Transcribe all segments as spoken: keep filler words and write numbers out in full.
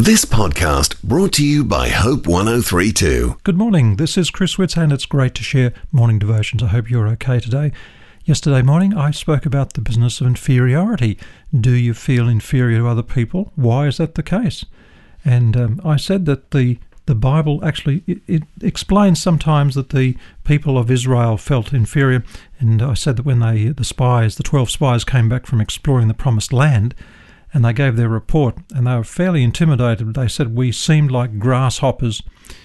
This podcast brought to you by Hope one oh three point two. Good morning, this is Chris Witts and it's great to share morning devotions. I hope you're okay today. Yesterday morning I spoke about the business of inferiority. Do you feel inferior to other people? Why is that the case? And um, I said that the the Bible actually it, it explains sometimes that the people of Israel felt inferior, and I said that when they the spies, the twelve spies came back from exploring the promised land, and they gave their report, and they were fairly intimidated. They said we seemed like grasshoppers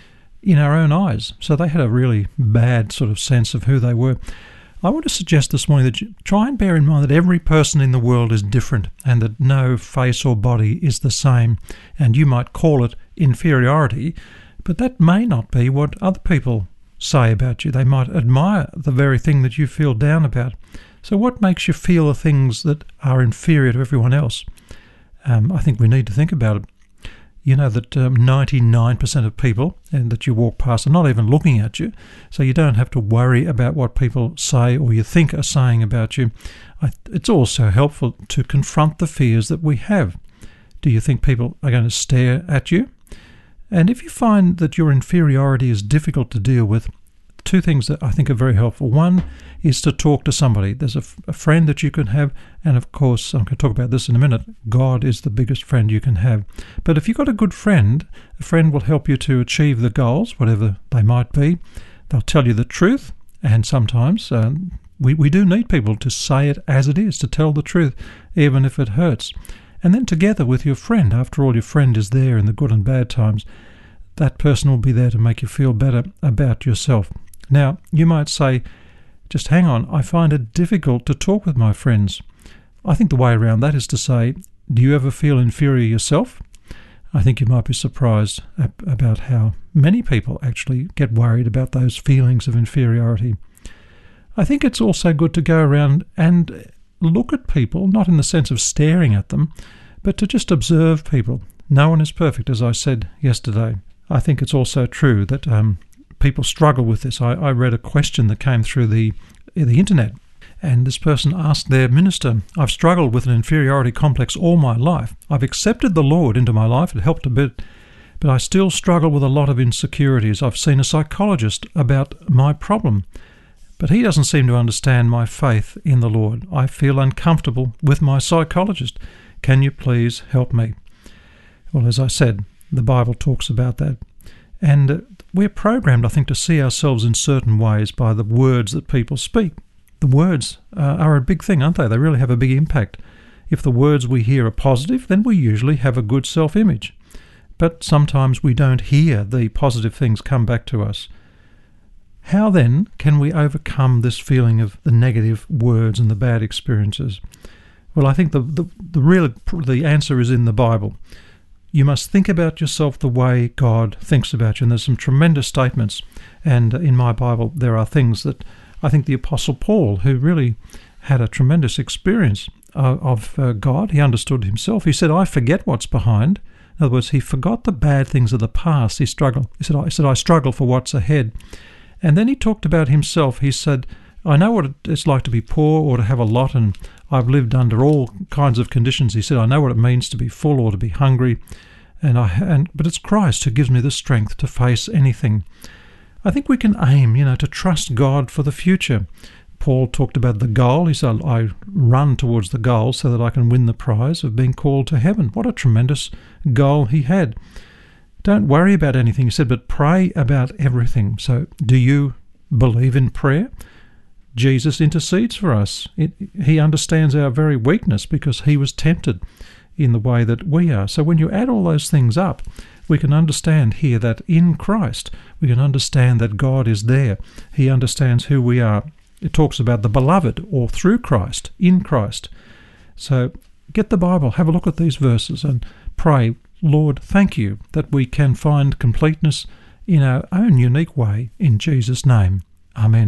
in our own eyes. So they had a really bad sort of sense of who they were. I want to suggest this morning that you try and bear in mind that every person in the world is different, and that no face or body is the same. And you might call it inferiority, but that may not be what other people say about you. They might admire the very thing that you feel down about. So what makes you feel the things that are inferior to everyone else? Um, I think we need to think about it. You know that um, ninety-nine percent of people and that you walk past are not even looking at you, so you don't have to worry about what people say or you think are saying about you. I, it's also helpful to confront the fears that we have. Do you think people are going to stare at you? And if you find that your inferiority is difficult to deal with, two things that I think are very helpful. One is to talk to somebody. There's a, a friend that you can have, and of course, I'm going to talk about this in a minute, God is the biggest friend you can have. But if you've got a good friend, a friend will help you to achieve the goals, whatever they might be. They'll tell you the truth, and sometimes um, we, we do need people to say it as it is, to tell the truth, even if it hurts. And then together with your friend, after all, your friend is there in the good and bad times, that person will be there to make you feel better about yourself. Now, you might say, just hang on, I find it difficult to talk with my friends. I think the way around that is to say, do you ever feel inferior yourself? I think you might be surprised about how many people actually get worried about those feelings of inferiority. I think it's also good to go around and look at people, not in the sense of staring at them, but to just observe people. No one is perfect, as I said yesterday. I think it's also true that um, people struggle with this. I, I read a question that came through the the internet, and this person asked their minister, I've struggled with an inferiority complex all my life. I've accepted the Lord into my life, it helped a bit, but I still struggle with a lot of insecurities. I've seen a psychologist about my problem, but he doesn't seem to understand my faith in the Lord. I feel uncomfortable with my psychologist. Can you please help me? Well, as I said, the Bible talks about that. And uh, we're programmed, I think, to see ourselves in certain ways by the words that people speak. The words uh, are a big thing, aren't they? They really have a big impact. If the words we hear are positive, then we usually have a good self-image. But sometimes we don't hear the positive things come back to us. How then can we overcome this feeling of the negative words and the bad experiences? Well, I think the the, the real the answer is in the Bible. You must think about yourself the way God thinks about you. And there's some tremendous statements. And in my Bible, there are things that I think the Apostle Paul, who really had a tremendous experience uh, of uh, God, he understood himself. He said, I forget what's behind. In other words, he forgot the bad things of the past. He struggled. He said, I, he said, I struggle for what's ahead. And then he talked about himself. He said, I know what it's like to be poor or to have a lot, and I've lived under all kinds of conditions. He said, I know what it means to be full or to be hungry, and I and but it's Christ who gives me the strength to face anything. I think we can aim, you know, to trust God for the future. Paul talked about the goal. He said, I run towards the goal so that I can win the prize of being called to heaven. What a tremendous goal he had. Don't worry about anything, he said, but pray about everything. So do you believe in prayer? Jesus intercedes for us. It, he understands our very weakness because he was tempted in the way that we are. So when you add all those things up, we can understand here that in Christ, we can understand that God is there. He understands who we are. It talks about the beloved, or through Christ, in Christ. So get the Bible, have a look at these verses and pray, Lord, thank you that we can find completeness in our own unique way in Jesus' name. Amen.